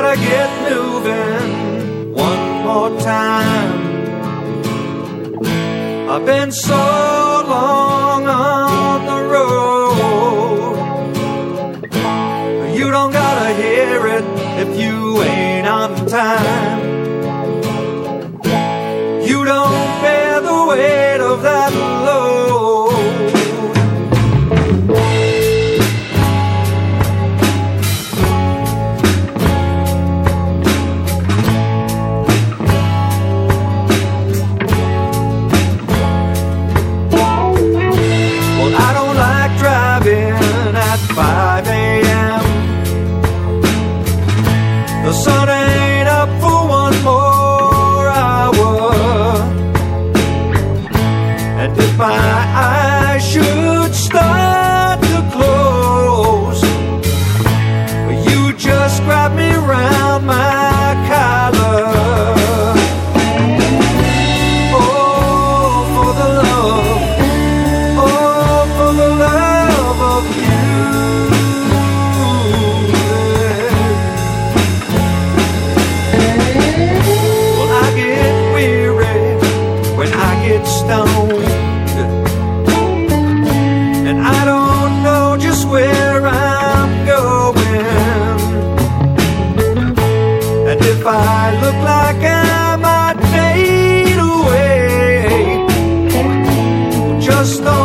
gotta get moving one more time. I've been so long on the road. You don't gotta hear it if you ain't on time. You don't bear the weight of that load. Well, I don't like driving at 5 a.m. The sun ain't up for one more hour. And if my eyes should start to close, you just grab me round my collar. Oh, for the love, oh, for the love of you. Well, I get weary when I get stoned, and I don't know just where I'm going. And if I look like I might fade away, just don't